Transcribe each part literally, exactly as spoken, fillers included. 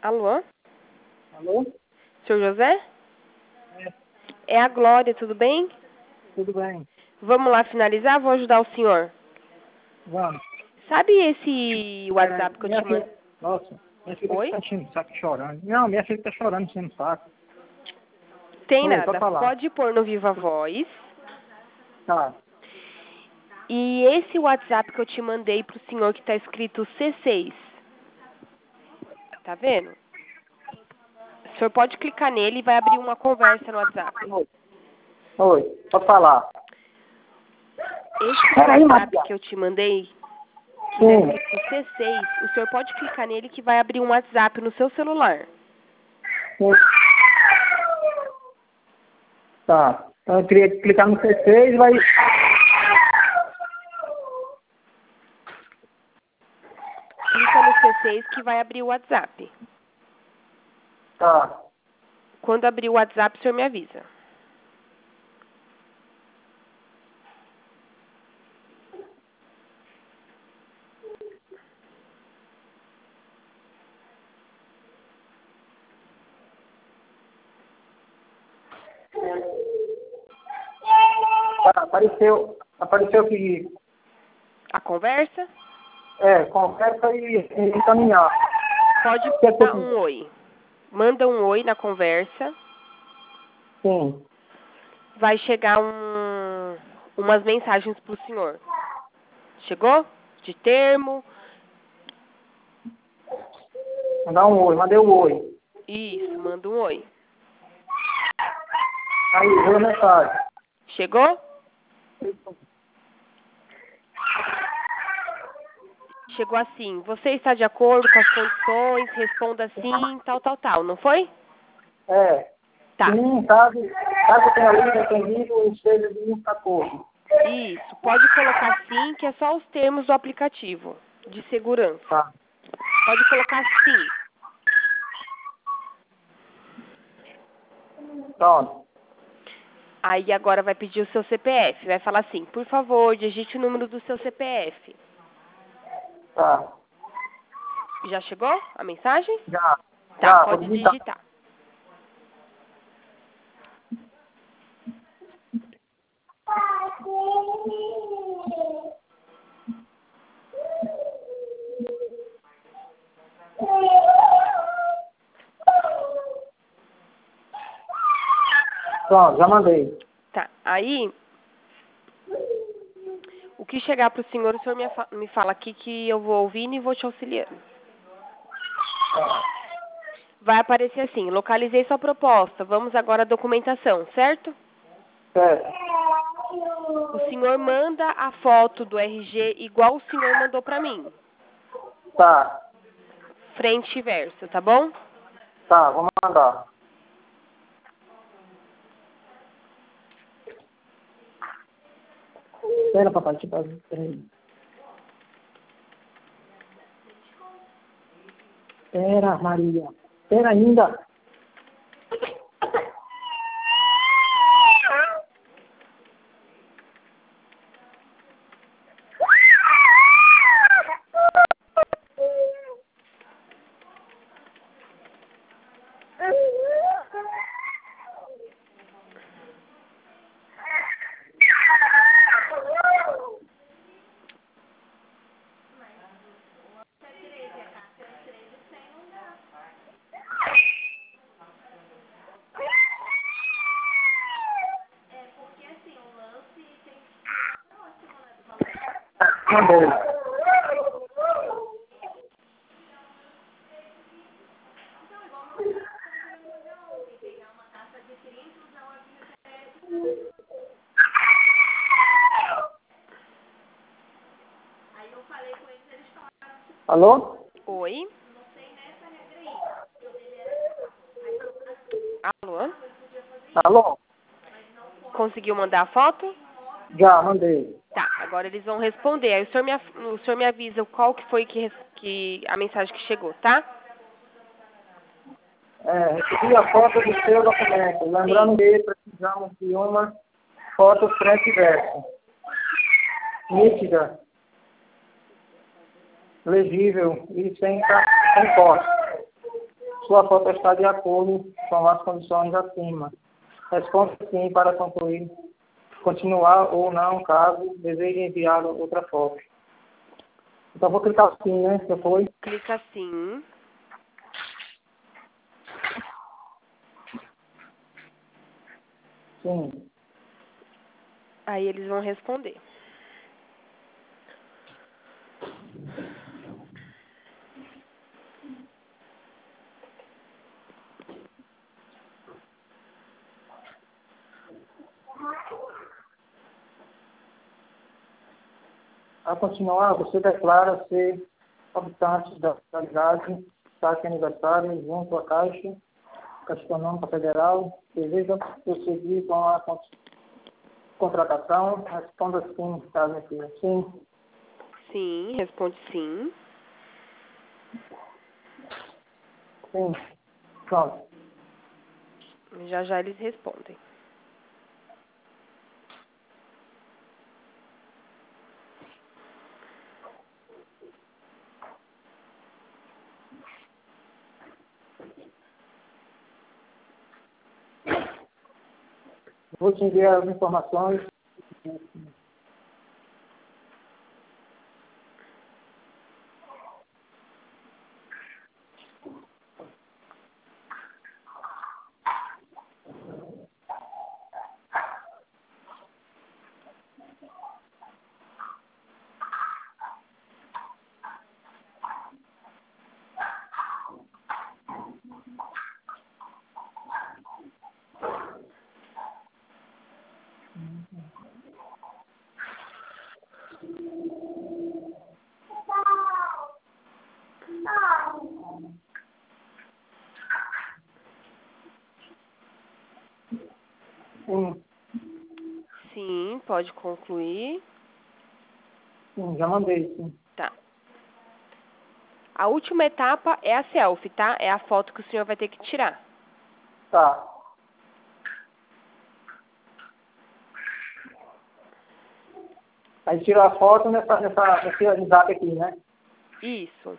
Alô? Alô? Senhor José? É, É a Glória, tudo bem? tudo bem. Vamos lá finalizar? Vou ajudar o senhor. Vamos. Sabe esse WhatsApp que eu minha te mandei? filha, nossa, minha filha Oi? está enchendo o saco chorando. Não, minha filha está chorando, enchendo o saco. Tem Oi, pode nada. falar. Pode pôr no Viva Voz. Tá. E esse WhatsApp que eu te mandei pro senhor que tá escrito C seis. Tá vendo? O senhor pode clicar nele e vai abrir uma conversa no WhatsApp. Oi, Oi, pode falar. Esse Peraí, WhatsApp Maria. que eu te mandei, que tá Sim. escrito C seis, o senhor pode clicar nele que vai abrir um WhatsApp no seu celular. Sim. Tá. Então eu queria clicar no C seis e vai... Clica no C seis que vai abrir o WhatsApp. Tá. Quando abrir o WhatsApp, o senhor me avisa. Tá, apareceu, apareceu que... A conversa? É, conversa e, e encaminhar. Pode Que é dar tudo. um oi. Manda um oi na conversa. Sim. Vai chegar um, umas mensagens pro senhor. Chegou? De termo. Mandar um oi, mandei um oi. Isso, manda um oi. Aí, veio a mensagem. Chegou? Chegou assim. Você está de acordo com as condições? Responda sim, tal, tal, tal. Não foi? É. Tá. Sim, caso, caso tenha lido, entendido, ou seja de um acordo. Isso. Pode colocar sim, que é só os termos do aplicativo de segurança. Tá. Pode colocar sim. Pronto. Aí agora vai pedir o seu C P F. Vai falar assim, por favor, digite o número do seu C P F. Tá. Já chegou a mensagem? Já. Tá, Já, vou pode digitar. digitar. Pronto, já mandei. Tá, aí, o que chegar pro senhor, o senhor me, fa- me fala aqui que eu vou ouvindo e vou te auxiliando. Vai aparecer assim, localizei sua proposta, vamos agora à documentação, certo? Certo. O senhor manda a foto do R G igual o senhor mandou pra mim. Tá. Frente e verso, tá bom? Tá, vou mandar. Espera, papai, deixa eu fazer. Peraí. Espera, Maria. Espera ainda. Mandei. Alô? Oi? Alô? Alô? Conseguiu mandar a foto? Já, mandei. Tá, agora eles vão responder. Aí o senhor me, af- o senhor me avisa qual que foi que, res- que a mensagem que chegou, tá? É, recebi a foto do seu documento. Lembrando que precisamos de uma foto frente e verso. Nítida, legível e sem, ca- sem corte. Sua foto está de acordo com as condições acima. Responda sim para concluir. Continuar ou não, caso deseje enviar outra foto. Então vou clicar sim, né? Depois. Clica sim. Sim. Aí eles vão responder. A continuar, você declara ser habitante da localidade, taxa aniversário, junto à Caixa, Caixa Econômica Federal, deseja prosseguir com a con- contratação, responda sim, caso aqui. Sim, Sim, responde sim. sim, pronto. Já já eles respondem. Vou te enviar as informações. Sim, Sim, pode concluir. sim, já mandei, sim. Tá. A última etapa é a selfie, tá? É a foto que o senhor vai ter que tirar. Tá. Aí tira a foto nessa, nessa, nesse WhatsApp aqui, né? Isso.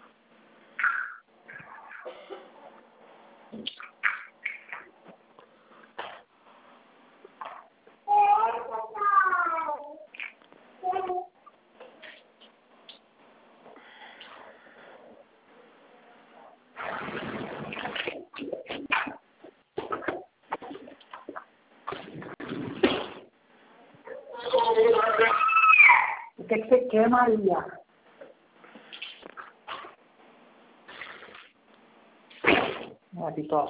O que, que você quer, Maria? Aqui, top.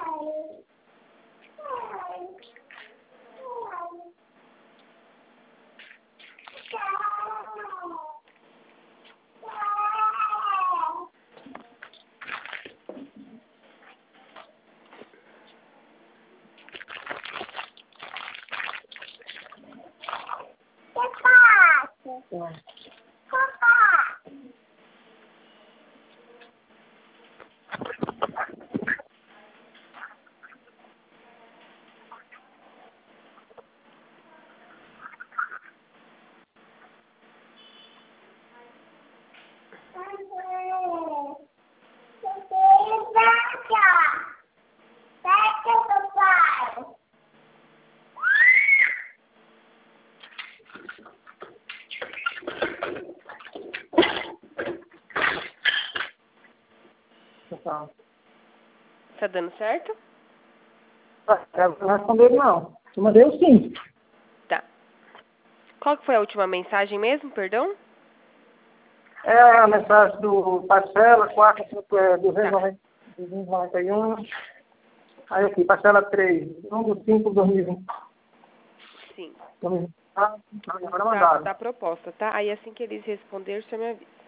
Tá. Tá dando certo? Eu não respondeu não. Eu mandei o sim. Tá. Qual que foi a última mensagem mesmo, perdão? É a mensagem do parcela, quatro, cinco, é, duzentos e noventa e um. Aí aqui, parcela três, um do cinco de dois mil e vinte. Sim. Agora Da, mandaram. da proposta, tá? Aí assim que eles responderem, o senhor me avisa.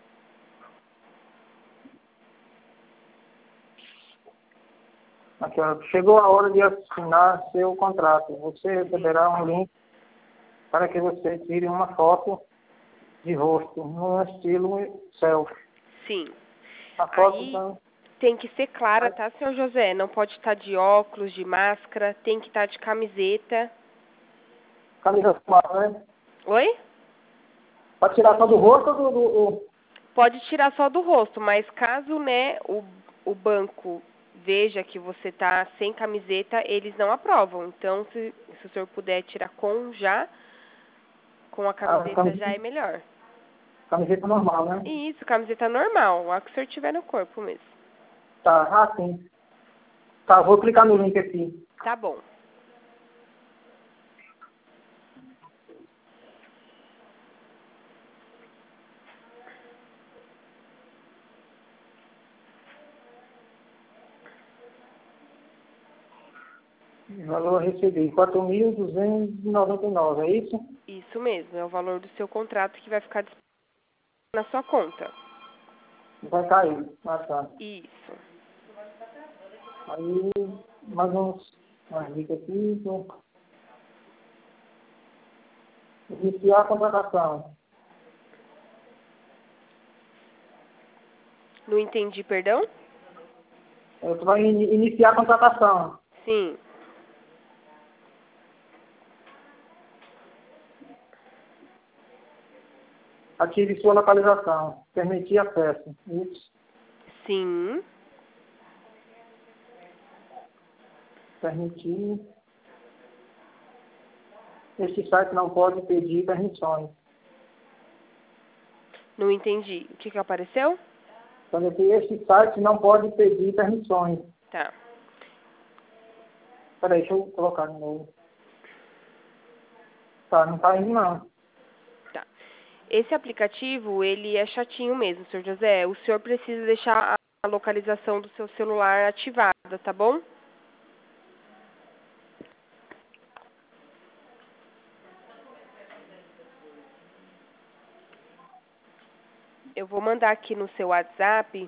Aqui, ó, chegou a hora de assinar seu contrato. Você receberá um link para que você tire uma foto de rosto no estilo selfie. Sim. A foto Aí tá... tem que ser clara, tá, senhor José? Não pode estar de óculos, de máscara, tem que estar de camiseta. camisa smart, né? Oi? Pode tirar só do rosto ou do... do, do... Pode tirar só do rosto, mas caso, né, o, o banco veja que você está sem camiseta, eles não aprovam. Então, se, se o senhor puder tirar com já, com a camiseta A camiseta, já é melhor. camiseta normal, né? Isso, camiseta normal, a que o senhor tiver no corpo mesmo. Tá, ah, sim. Tá, vou clicar no link aqui. Tá bom. Valor a receber, quatro mil duzentos e noventa e nove, é isso? Isso mesmo, é o valor do seu contrato que vai ficar disponível na sua conta. Vai cair. Ah, tá. Isso. Aí, mais uns, umas dicas aqui. Então, iniciar a contratação. Não entendi, perdão? Eu vai in- iniciar a contratação. Sim. Ative sua localização. Permitir acesso. Isso. Sim. Permitir. Este site não pode pedir permissões. Não entendi. O que que apareceu? Então, aqui, este site não pode pedir permissões. Tá. Peraí, deixa eu colocar de novo. Tá, não tá indo não. Tá. Esse aplicativo, ele é chatinho mesmo, senhor José. O senhor precisa deixar a localização do seu celular ativada, tá bom? Eu vou mandar aqui no seu WhatsApp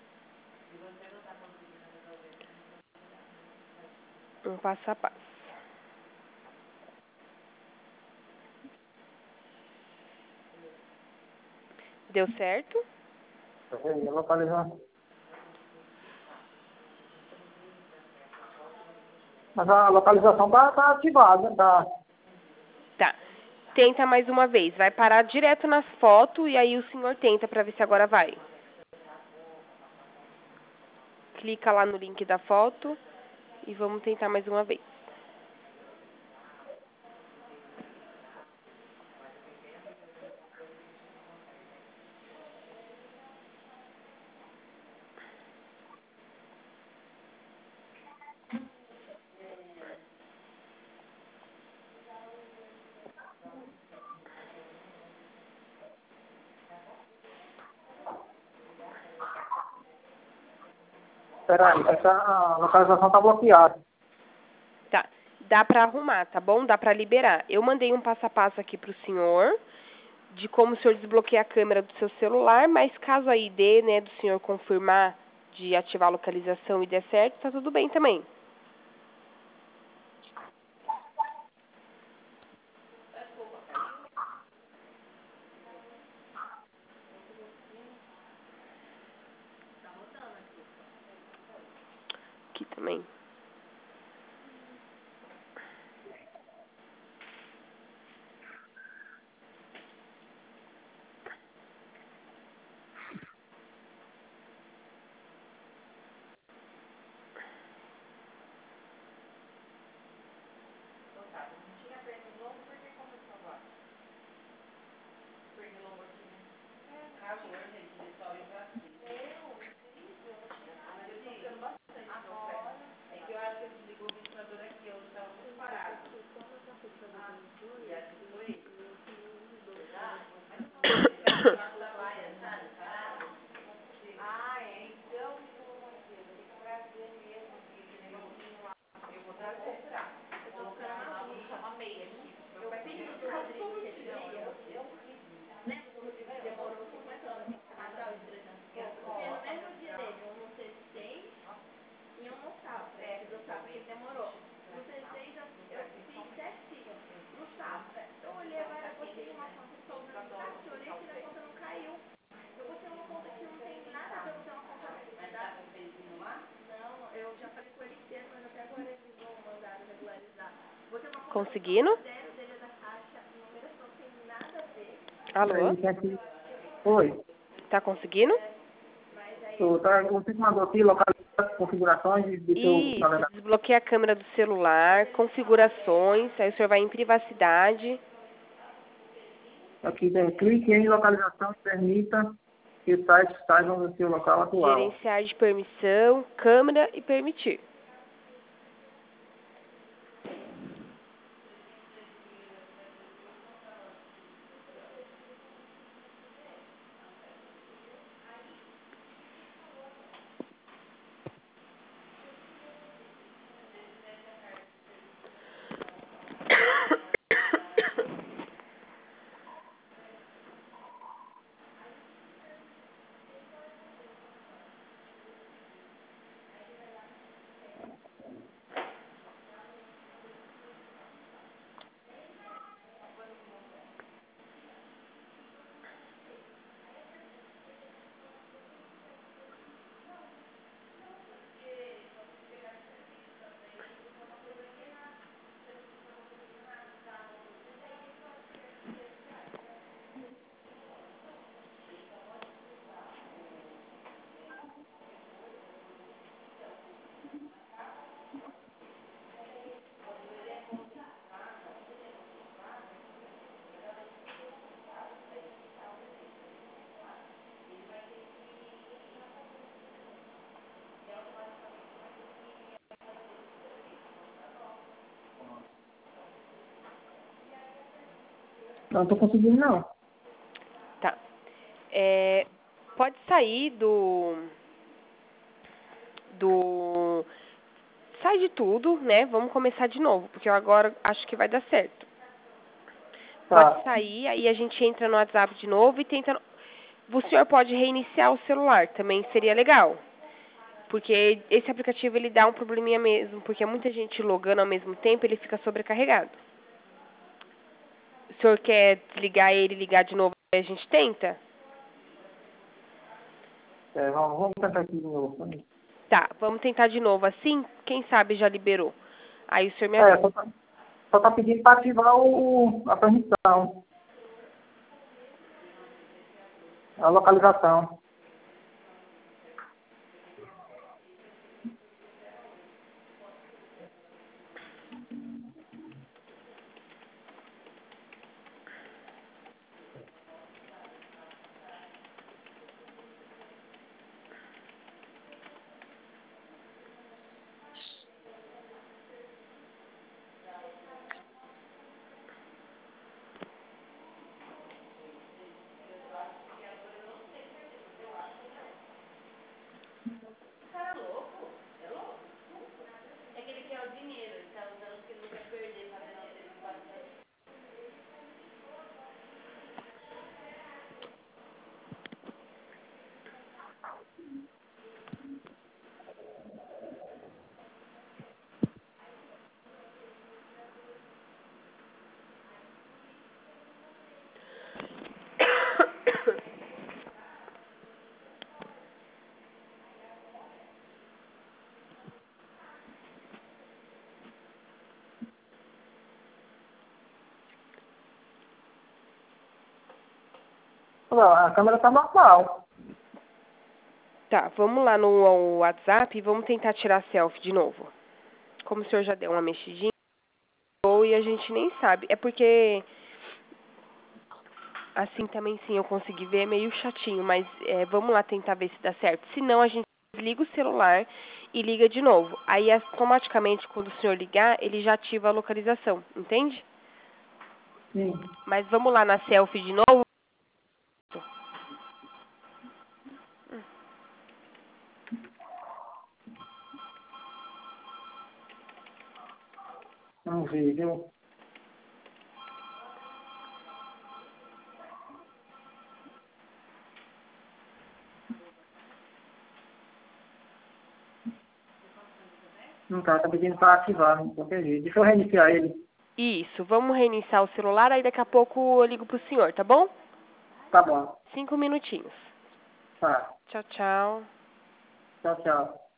um passo a passo. Deu certo? Peraí, a localização. Mas a localização tá, tá ativada, tá? Tá. Tenta mais uma vez. Vai parar direto nas fotos e aí o senhor tenta pra ver se agora vai. Clica lá no link da foto e vamos tentar mais uma vez. Peraí, essa a localização tá bloqueada. Tá. Dá pra arrumar, tá bom? Dá pra liberar. Eu mandei um passo a passo aqui pro senhor de como o senhor desbloqueia a câmera do seu celular, mas caso aí dê, né, do senhor confirmar de ativar a localização e der certo, tá tudo bem também. Aqui também. Conseguindo? Alô? Peraí, tem aqui. Oi. Tá conseguindo? Tô, tá? Você que mandou aqui, localização, configurações de, de seu Isso, navegador. desbloqueia a câmera do celular, configurações, aí o senhor vai em privacidade. Aqui tem clique em localização que permita que os sites saibam do seu local atual. Gerenciar de permissão, câmera e permitir. Não estou conseguindo, não. Tá. É, pode sair do... do... Sai de tudo, né? Vamos começar de novo, porque eu agora acho que vai dar certo. Tá. Pode sair, aí a gente entra no WhatsApp de novo e tenta... O senhor pode reiniciar o celular, também seria legal. Porque esse aplicativo, ele dá um probleminha mesmo, porque muita gente logando ao mesmo tempo, ele fica sobrecarregado. O senhor quer desligar ele e ligar de novo, aí a gente tenta? É, vamos, vamos tentar aqui de novo. Tá, vamos tentar de novo. Assim, quem sabe já liberou. Aí o senhor me É, avisa. só tá, só tá pedindo para ativar o, a permissão, a localização. Não, a câmera tá normal. Tá, vamos lá no WhatsApp e vamos tentar tirar selfie de novo. Como o senhor já deu uma mexidinha, e a gente nem sabe. É porque, assim também sim, eu consegui ver, é meio chatinho, mas é, vamos lá tentar ver se dá certo. Se não, a gente desliga o celular e liga de novo. Aí, automaticamente, quando o senhor ligar, ele já ativa a localização, entende? Sim. Mas vamos lá na selfie de novo. Vamos ver, viu? Não tá, tá pedindo para ativar, não qualquer jeito. Deixa eu reiniciar ele. Isso, vamos reiniciar o celular, aí daqui a pouco eu ligo pro senhor, tá bom? Tá bom. Cinco minutinhos. Tá. Tchau, tchau. Tchau, tchau.